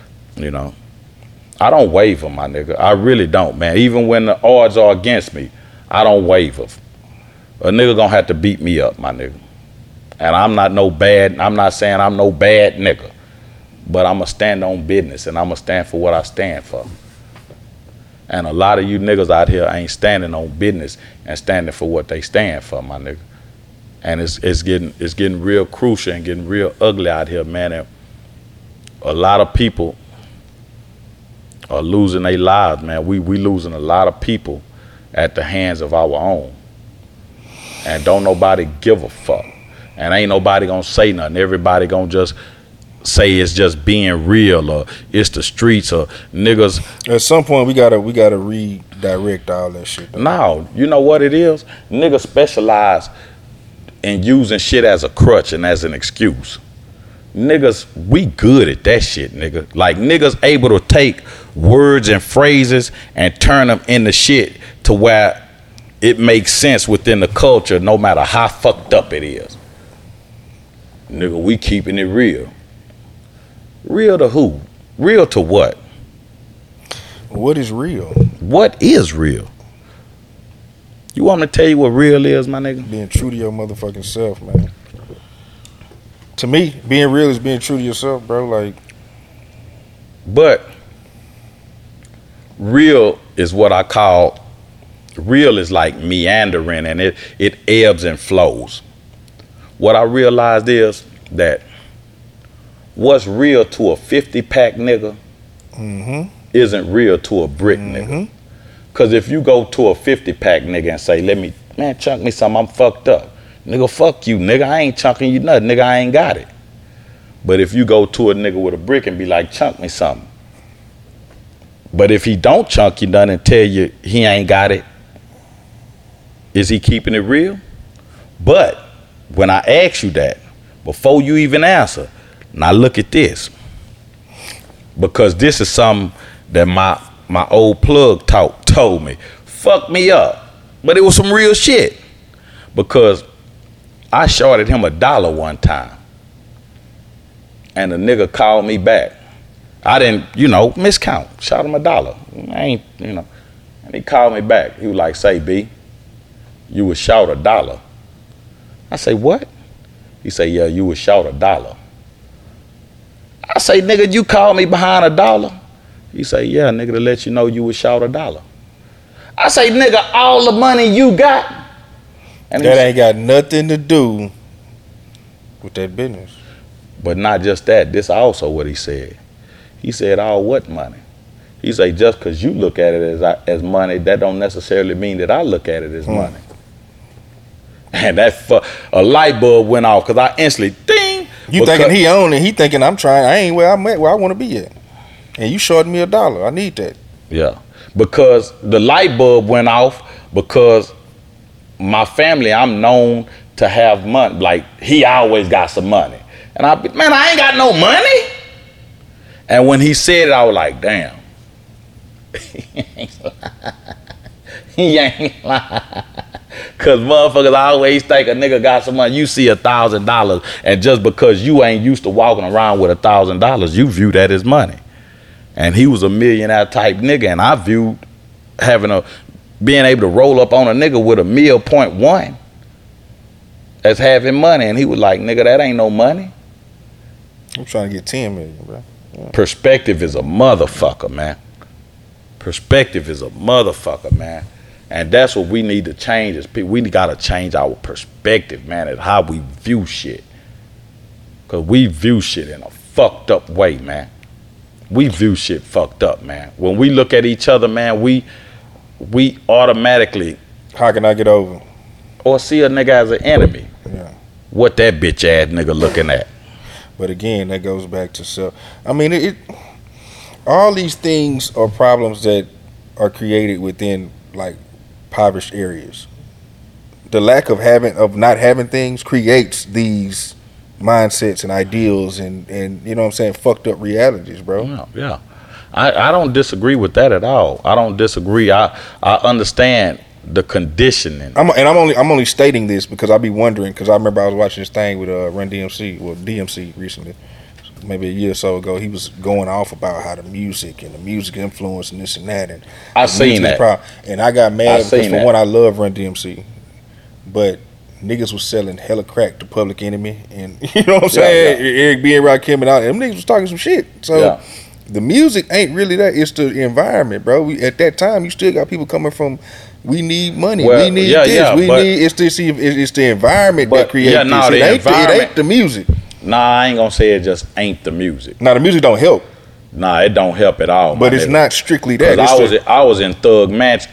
waver, my nigga. I really don't, man. Even when the odds are against me, I don't waver. A nigga gonna have to beat me up, my nigga. And I'm not saying I'm no bad nigga, but I'ma stand on business and I'ma stand for what I stand for. And a lot of you niggas out here ain't standing on business and standing for what they stand for, my nigga. And it's getting real crucial and getting real ugly out here, man. And a lot of people are losing their lives, man. We losing a lot of people at the hands of our own. And don't nobody give a fuck. And ain't nobody gonna say nothing. Everybody gonna just say it's just being real or it's the streets or niggas. At some point we gotta redirect all that shit. No, you know what it is? Niggas specialize in using shit as a crutch and as an excuse. niggas, we good at that shit, nigga. Like niggas able to take words and phrases and turn them into shit to where it makes sense within the culture, no matter how fucked up it is. Nigga, we keeping it real. Real to who? Real to what? What is real? What is real? You want me to tell you what real is, my nigga? Being true to your motherfucking self, man. To me, being real is being true to yourself, bro. Like, but real is what I call, real is like meandering, and it ebbs and flows. What I realized is that what's real to a 50-pack nigga isn't real to a brick nigga. Because if you go to a 50-pack nigga and say, man, chunk me something, I'm fucked up. Nigga, fuck you, nigga. I ain't chunking you nothing, nigga. I ain't got it. But if you go to a nigga with a brick and be like, chunk me something. But if he don't chunk you nothing and tell you he ain't got it, is he keeping it real? But when I ask you that, before you even answer, now look at this. Because this is something that my old plug told me. Fucked me up. But it was some real shit. Because I shorted him $1 one time. And the nigga called me back. I didn't, miscount. Shot him $1. I ain't, And he called me back. He was like, say, B, you was short $1. I say, what? He say, yeah, you was short $1. I say, nigga, you called me behind $1? He say, yeah, nigga, to let you know you was short $1. I say, nigga, all the money you got. And that ain't got nothing to do with that business. But not just that. This also what he said. He said, all what money? He say, just because you look at it as money, that don't necessarily mean that I look at it as money. And that a light bulb went off because I instantly, ding. You thinking he own it. He thinking I ain't where I'm at, where I want to be at. And you shorted me $1. I need that. Yeah. Because the light bulb went off because my family, I'm known to have money. Like, he always got some money. And I ain't got no money. And when he said it, I was like, damn. He ain't lying. Cause motherfuckers always think a nigga got some money. You see $1,000, and just because you ain't used to walking around with $1,000, you view that as money. And he was a millionaire type nigga, and I viewed being able to roll up on a nigga with $1.1 as having money. And he was like, nigga, that ain't no money. I'm trying to get 10 million, bro. Yeah. Perspective is a motherfucker, man. Perspective is a motherfucker, man. And that's what we need to change as people. We gotta change our perspective, man, at how we view shit. Cause we view shit in a fucked up way, man. We view shit fucked up, man. When we look at each other, man, we automatically, how can I get over? Or see a nigga as an enemy. Yeah. What that bitch ass nigga looking at. But again, that goes back to self. I mean, all these things are problems that are created within like impoverished areas. The lack of not having things creates these mindsets and ideals and you know what I'm saying, fucked up realities, bro. Yeah. I don't disagree with that at all. I don't disagree. I understand the conditioning. I'm only stating this because I be wondering, because I remember I was watching this thing with Run DMC recently, maybe a year or so ago. He was going off about how the music influence and this and that, and I seen that. And I got mad because for one, I love Run DMC, but niggas was selling hella crack to Public Enemy, and you know what I'm saying? Yeah. Eric B. and Rakim and all them niggas was talking some shit. So the music ain't really that. It's the environment, bro. At that time, you still got people coming from, we need money, we need this, it's the environment that creates this. It ain't the music. Nah, I ain't gonna say it just ain't the music. Nah, the music don't help. Nah, it don't help at all. But it's not strictly that. I was in Thug Mansion.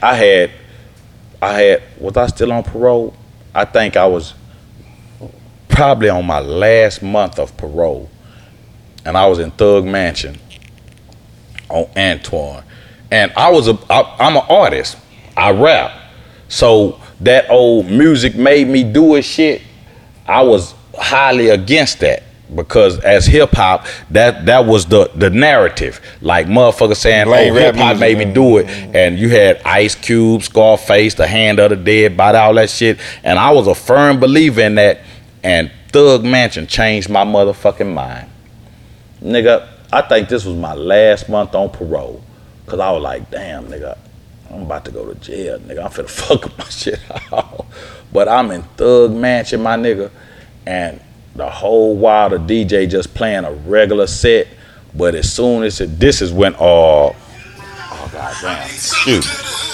Was I still on parole? I think I was probably on my last month of parole. And I was in Thug Mansion on Antoine. And I'm an artist. I rap. So that old music made me do it shit. I was highly against that because as hip hop, that was the narrative. Like motherfuckers saying, Lame "Oh, hip hop rap made me music, do it," and you had Ice Cube, Scarface, The Hand of the Dead, body all that shit, and I was a firm believer in that. And Thug Mansion changed my motherfucking mind, nigga. I think this was my last month on parole, cause I was like, damn, nigga, I'm about to go to jail, nigga. I'm finna fuck my shit out. But I'm in Thug Mansion, my nigga, and the whole while the DJ just playing a regular set. But as soon as this is when oh goddamn, shoot.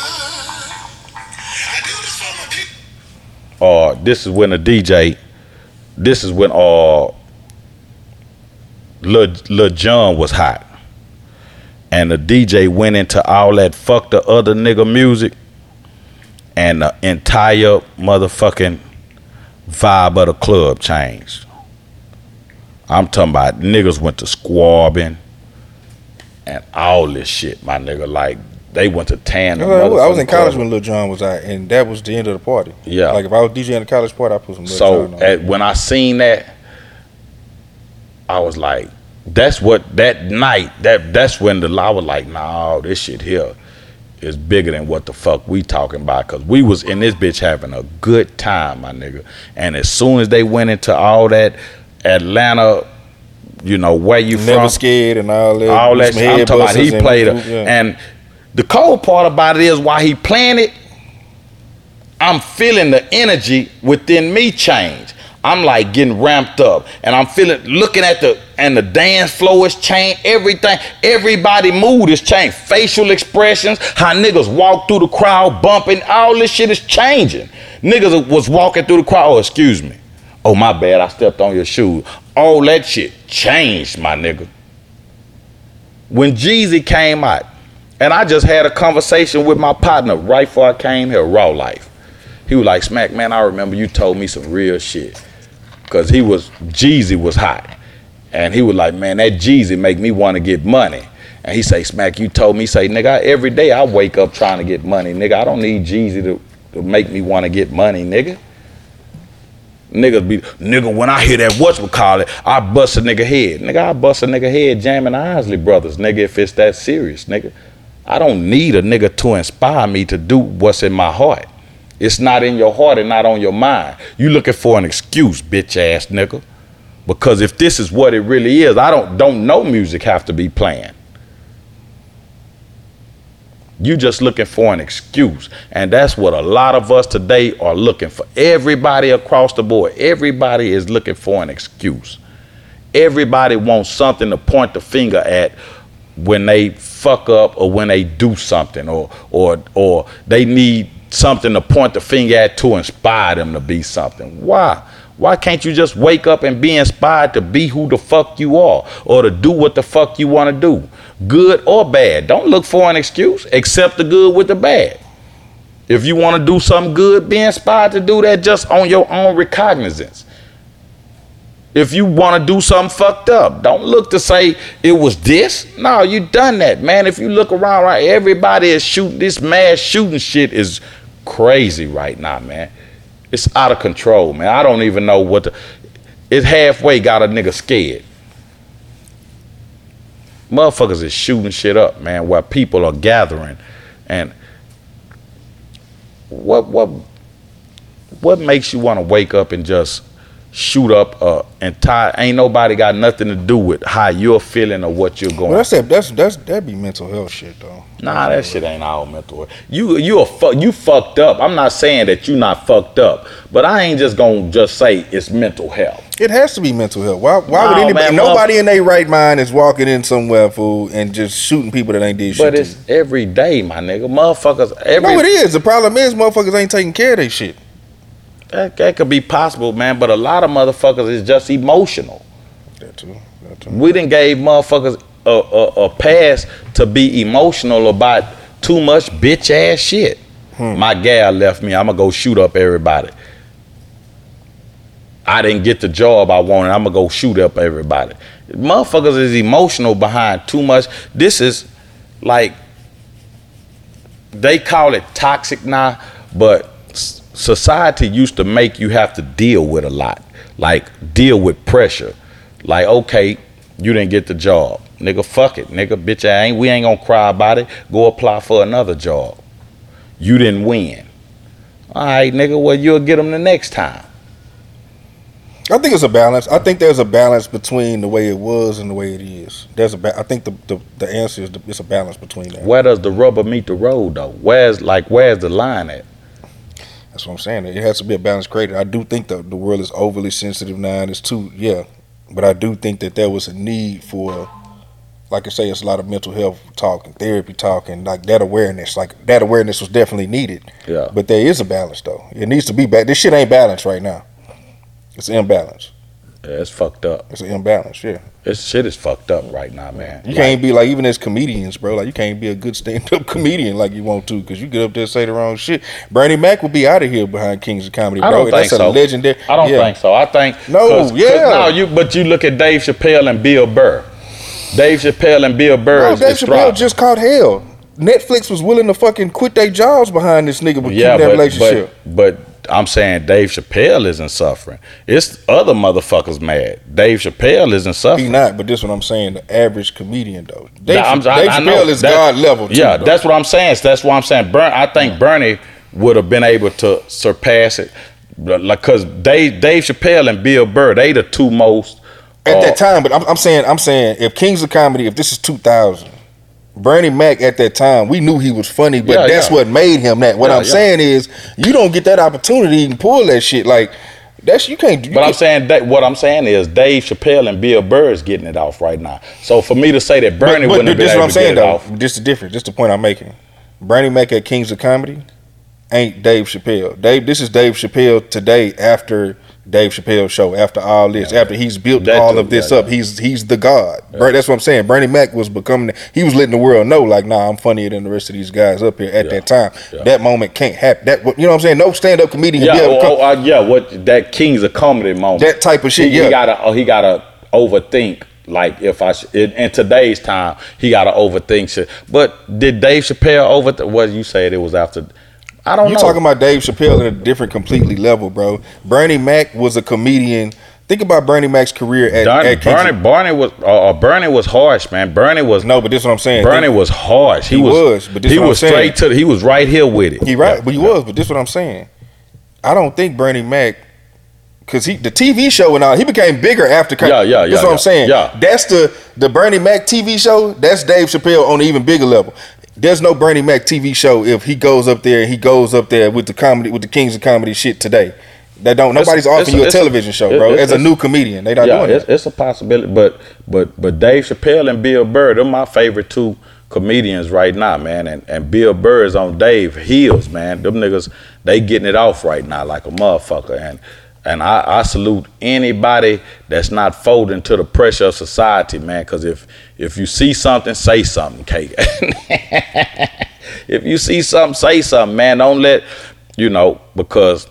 This is when the DJ. This is when Lil Jon was hot, and the DJ went into all that fuck the other nigga music, and the entire motherfucking vibe of the club changed. I'm talking about niggas went to squabbing and all this shit, my nigga. Like they went to tan. I was in college when Lil Jon was out, and that was the end of the party. Yeah. Like if I was DJing a college party, I put some Lil Jon on. When I seen that, I was like, that's what that night. That's when I was like, nah, this shit here is bigger than what the fuck we talking about. Cause we was in this bitch having a good time, my nigga. And as soon as they went into all that Atlanta, you know, where you Never from, scared and all that. all that shit. I'm talking about he played it, yeah. and the cold part about it is while he playing it, I'm feeling the energy within me change. I'm like getting ramped up, and I'm looking at the dance floor is changed. Everything, everybody mood is changed. Facial expressions, how niggas walk through the crowd bumping, all this shit is changing. Niggas was walking through the crowd. Oh, excuse me. Oh, my bad. I stepped on your shoe. All that shit changed, my nigga. When Jeezy came out, and I just had a conversation with my partner right before I came here, Raw Life. He was like, Smack, man, I remember you told me some real shit. Cause Jeezy was hot. And he was like, man, that Jeezy make me want to get money. And he say, Smack, you told me, say, nigga, every day I wake up trying to get money, nigga. I don't need Jeezy to make me want to get money, nigga. Nigga, when I hear that whatchamacallit, I bust a nigga head. Nigga, I bust a nigga head jamming Isley Brothers, nigga, if it's that serious, nigga. I don't need a nigga to inspire me to do what's in my heart. It's not in your heart and not on your mind. You looking for an excuse, bitch ass nigga. Because if this is what it really is, I don't know music have to be playing. You just looking for an excuse. And that's what a lot of us today are looking for. Everybody across the board, everybody is looking for an excuse. Everybody wants something to point the finger at when they fuck up or when they do something, or they need something to point the finger at to inspire them to be something. Why? Why can't you just wake up and be inspired to be who the fuck you are, or to do what the fuck you want to do, good or bad? Don't look for an excuse. Accept the good with the bad. If you want to do something good, be inspired to do that just on your own recognizance. If you want to do something fucked up, don't look to say it was this. No, you done that, man. If you look around, right, everybody is shooting. This mass shooting shit is crazy right now, man. It's out of control, man. I don't even know it halfway got a nigga scared. Motherfuckers is shooting shit up, man, where people are gathering. And what makes you want to wake up and just shoot up entire? Ain't nobody got nothing to do with how you're feeling or what you're going. Well, that'd be mental health shit though. Nah, that shit ain't all mental health. You fucked up. I'm not saying that you not fucked up, but I ain't just gonna just say it's mental health. It has to be mental health. Why would anybody? Man, nobody in their right mind is walking in somewhere, fool, and just shooting people that ain't did shit. But it's every day, my nigga. Motherfuckers. No, it is. The problem is motherfuckers ain't taking care of their shit. That could be possible, man, but a lot of motherfuckers is just emotional. That too. We done gave motherfuckers a pass to be emotional about too much bitch ass shit. My gal left me, I'ma go shoot up everybody. I didn't get the job I wanted, I'ma go shoot up everybody. Motherfuckers is emotional behind too much. This is like, they call it toxic now, but society used to make you have to deal with a lot, like deal with pressure. Like, okay, you didn't get the job. Nigga, fuck it. Nigga, bitch, we ain't gonna cry about it. Go apply for another job. You didn't win. All right, nigga, well, you'll get them the next time. I think it's a balance. I think there's a balance between the way it was and the way it is. I think the answer is it's a balance between that. Where does the rubber meet the road, though? Where's the line at? That's what I'm saying. It has to be a balance created. I do think the world is overly sensitive now, and it's too, but I do think that there was a need for, like I say, it's a lot of mental health talk and therapy talk and like that awareness. Like that awareness was definitely needed. Yeah. But there is a balance though. It needs to be back. This shit ain't balanced right now. It's an imbalance. Yeah, it's fucked up. It's an imbalance, yeah. This shit is fucked up right now, man. You can't be like, even as comedians, bro, like you can't be a good stand-up comedian like you want to, because you get up there and say the wrong shit. Bernie Mac will be out of here behind Kings of Comedy, bro. I don't think That's so. a legendary. I don't think so. I think but you look at Dave Chappelle and Bill Burr. Dave Chappelle and Bill Burr Dave Chappelle just caught hell. Netflix was willing to fucking quit their jobs behind this nigga with keeping that relationship. But I'm saying Dave Chappelle isn't suffering. It's other motherfuckers mad. Dave Chappelle isn't suffering. He not, but this is what I'm saying. The average comedian though. Dave Chappelle is God level too. Yeah, though. that's what I'm saying. That's why I'm saying I think Bernie would have been able to surpass it. Like, cause Dave Chappelle and Bill Burr, they the two most at that time. But I'm saying if Kings of Comedy, if this is 2000. Bernie Mac at that time, we knew he was funny, but that's what made him that. What I'm saying is, you don't get that opportunity to pull that shit. Like, you can't. I'm saying that what I'm saying is Dave Chappelle and Bill Burr is getting it off right now. So for me to say that Bernie wouldn't have been able to get it off. This is different. This is the point I'm making. Bernie Mac at Kings of Comedy ain't Dave Chappelle. This is Dave Chappelle today after Dave Chappelle show, after all this, after he's built all of this up. He's the god. That's what I'm saying. Bernie Mac was becoming, he was letting the world know, like, nah, I'm funnier than the rest of these guys up here at that time. That moment can't happen. You know what I'm saying? No stand-up comedian can be able to come. What that Kings of Comedy moment. That type of shit, he gotta overthink. Like, in today's time, he gotta overthink shit. But did Dave Chappelle overthink? What you said it was after? I don't know. You talking about Dave Chappelle at a different completely level, bro. Bernie Mac was a comedian. Think about Bernie Mac's career at Bernie was harsh, man. Bernie was but this is what I'm saying. Bernie was harsh. He was straight to he was right here with it. But this is what I'm saying. I don't think Bernie Mac, because the TV show and all, he became bigger after. That's what I'm saying. Yeah. That's the Bernie Mac TV show. That's Dave Chappelle on an even bigger level. There's no Bernie Mac TV show if he goes up there with the comedy, with the Kings of Comedy shit today. Nobody's offering you a television show, bro. As a new comedian, they not doing it. It's a possibility, but Dave Chappelle and Bill Burr, they're my favorite two comedians right now, man. And Bill Burr is on Dave heels, man. Them niggas, they getting it off right now like a motherfucker. And I salute anybody that's not folding to the pressure of society, man. Because if you see something, say something, Kate. If you see something, say something, man. Don't let, because,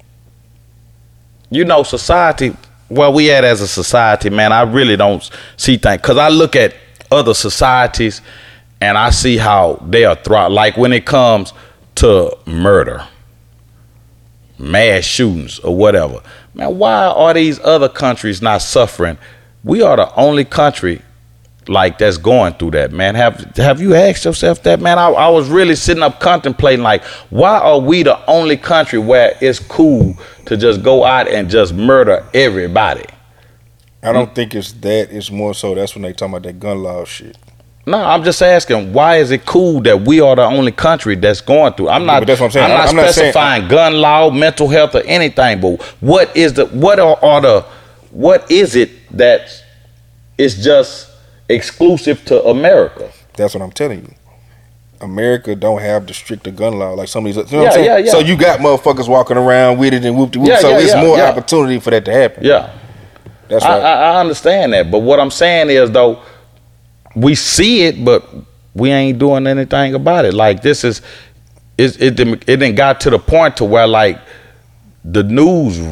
society, where we at as a society, man, I really don't see things. Because I look at other societies and I see how they are thriving. Like when it comes to murder, mass shootings or whatever, man, why are these other countries not suffering? We are the only country like that's going through that, man. Have you asked yourself that, man? I was really sitting up contemplating, like, why are we the only country where it's cool to just go out and just murder everybody? I don't think it's that. It's more so that's when they talking about that gun law shit. No, I'm just asking, why is it cool that we are the only country that's going through? I'm not. But that's what I'm saying. I'm not specifying gun law, mental health, or anything. But what is it that is just exclusive to America? That's what I'm telling you. America don't have the stricter gun law like some of these. You know what I'm saying? Yeah. So you got motherfuckers walking around with it and whoop-de-whoop. It's more opportunity for that to happen. Yeah, that's right. I understand that, but what I'm saying is though, we see it, but we ain't doing anything about it. Like it didn't got to the point to where like the news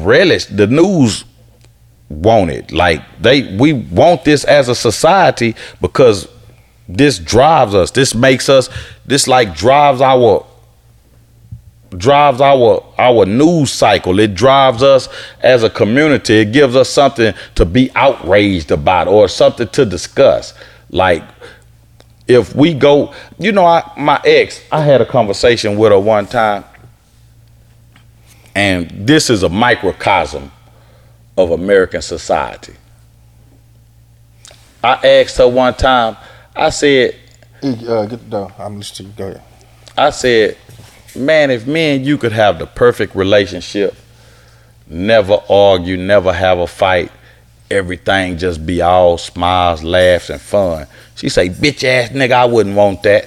want it. Like we want this as a society because this drives us. This makes us. This like drives our drives our news cycle. It drives us as a community. It gives us something to be outraged about or something to discuss. Like if we go, my ex, I had a conversation with her one time, and this is a microcosm of American society. I asked her one time, I said, get the door. I'm listening to you. Go ahead. I said, man, if me and you could have the perfect relationship, never argue, never have a fight, everything just be all smiles, laughs, and fun. She say, bitch ass nigga, I wouldn't want that.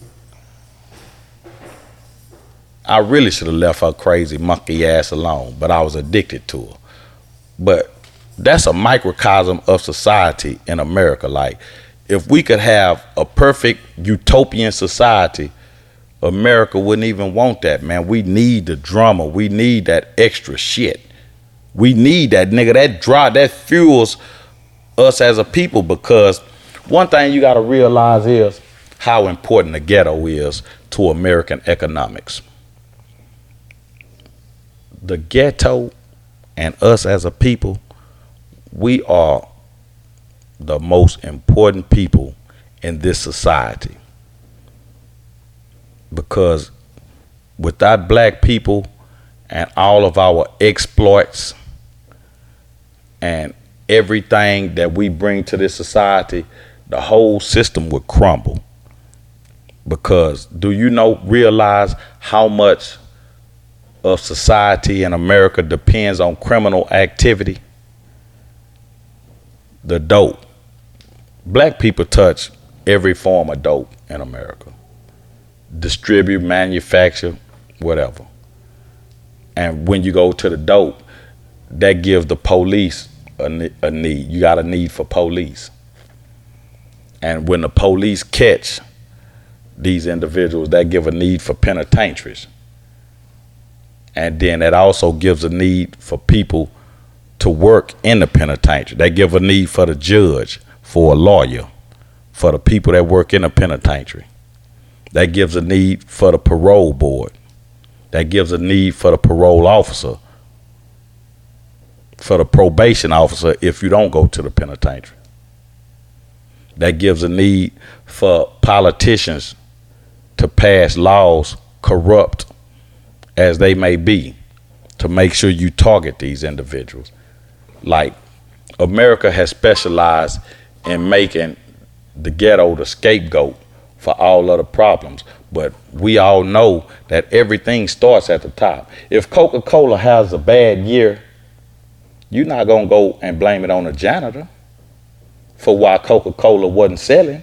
I really should have left her crazy monkey ass alone, but I was addicted to her. But that's a microcosm of society in America. Like, if we could have a perfect utopian society, America wouldn't even want that, man. We need the drama. We need that extra shit. We need that, nigga. That fuels us as a people, because one thing you got to realize is how important the ghetto is to American economics. The ghetto and us as a people, we are the most important people in this society. Because without black people and all of our exploits and everything that we bring to this society, the whole system would crumble. Because do you realize how much of society in America depends on criminal activity? The dope. Black people touch every form of dope in America. Distribute, manufacture, whatever. And when you go to the dope, that gives the police a need. You got a need for police. And when the police catch these individuals, that give a need for penitentiaries. And then that also gives a need for people to work in the penitentiary. They give a need for the judge, for a lawyer, for the people that work in the penitentiary. That gives a need for the parole board. That gives a need for the parole officer, for the probation officer if you don't go to the penitentiary. That gives a need for politicians to pass laws, corrupt as they may be, to make sure you target these individuals. Like, America has specialized in making the ghetto the scapegoat for all other problems. But we all know that everything starts at the top. If Coca-Cola has a bad year, you're not gonna go and blame it on the janitor for why Coca-Cola wasn't selling.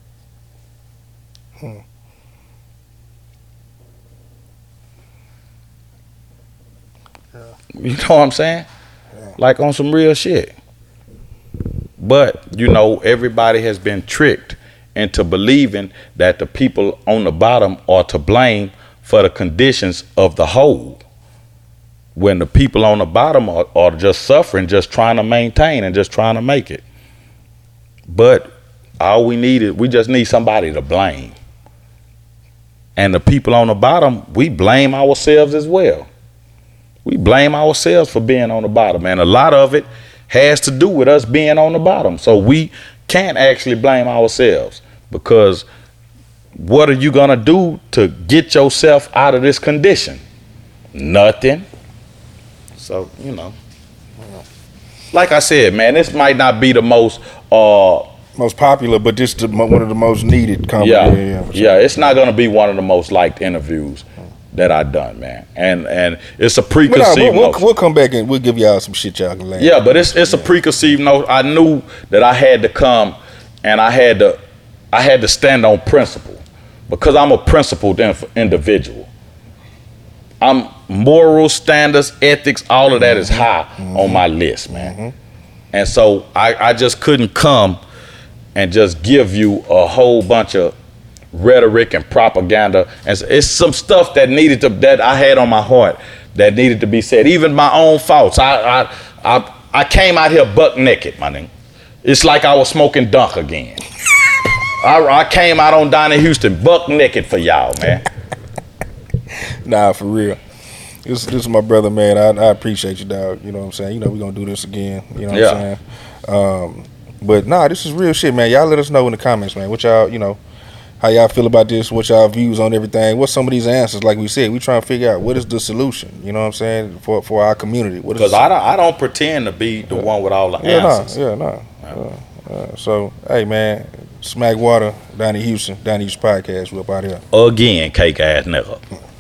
You know what I'm saying? Yeah. Like on some real shit. But, everybody has been tricked into believing that the people on the bottom are to blame for the conditions of the whole, when the people on the bottom are just suffering, just trying to maintain and just trying to make it. But all we just need somebody to blame. And the people on the bottom, we blame ourselves as well. We blame ourselves for being on the bottom, and a lot of it has to do with us being on the bottom. So we can't actually blame ourselves, because what are you gonna do to get yourself out of this condition? Nothing. So, like I said, man, this might not be the most popular, but this one of the most needed. Yeah, it's not gonna be one of the most liked interviews that I done, man, and it's a preconceived notion. We'll come back and we'll give y'all some shit y'all can learn. Yeah, but it's a preconceived notion. I knew that I had to come, and I had to stand on principle, because I'm a principled individual. I'm moral standards, ethics, all of that is high on my list, man. And so I just couldn't come and just give you a whole bunch of rhetoric and propaganda, and it's some stuff that I had on my heart that needed to be said. Even my own faults. I came out here buck naked, my nigga. It's like I was smoking dunk again. I came out on Donnie Houston buck naked for y'all, man. Nah, for real. This is my brother, man. I appreciate you, dog. You know what I'm saying? You know we gonna do this again. You know what I'm saying? But nah, this is real shit, man. Y'all let us know in the comments, man. What y'all, how y'all feel about this? What y'all views on everything? What's some of these answers? Like we said, we trying to figure out what is the solution. You know what I'm saying for our community. Because I don't pretend to be the one with all the answers. So hey, man, Smack Water, Donnie Houston Podcast. We up out here Again, cake ass nigga.